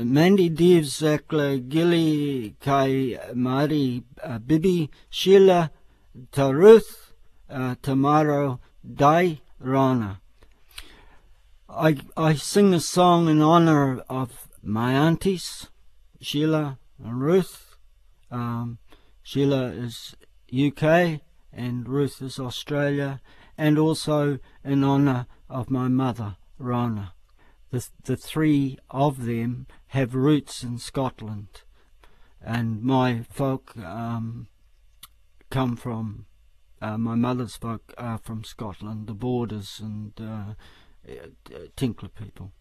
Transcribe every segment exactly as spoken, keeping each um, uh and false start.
Mandy Divs Akla Gilly Kai Mari uh, Bibi Sheila Taruth uh, Tomorrow Dai Rana. I, I sing a song in honor of my aunties, Sheila and Ruth. Um, Sheila is U K and Ruth is Australia, and also in honor of my mother, Rona. The, the three of them have roots in Scotland, and my folk um, come from, uh, my mother's folk are from Scotland, the Borders and uh, Tinkler people.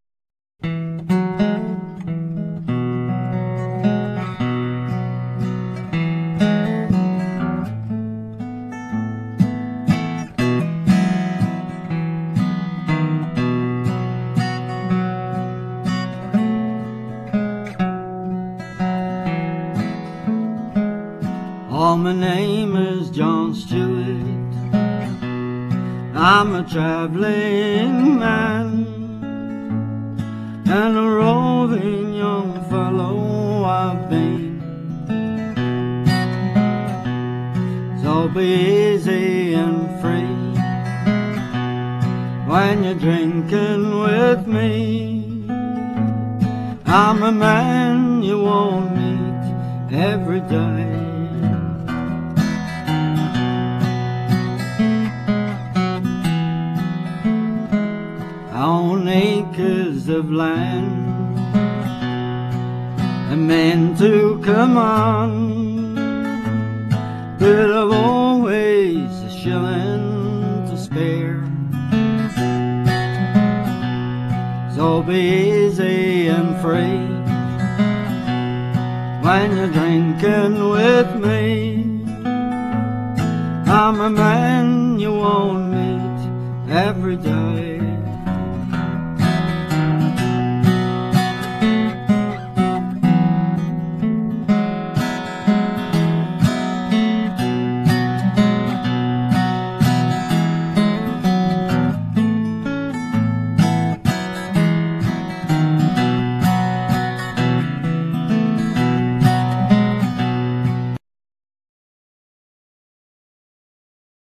Oh, my name is John Stewart. I'm a travelling man and a roving young fellow I've been. So be easy and free when you're drinking with me. I'm a man you won't meet every day. I own acres of land and men to command, but I've always a shilling to spare. So be easy and free when you're drinking with me. I'm a man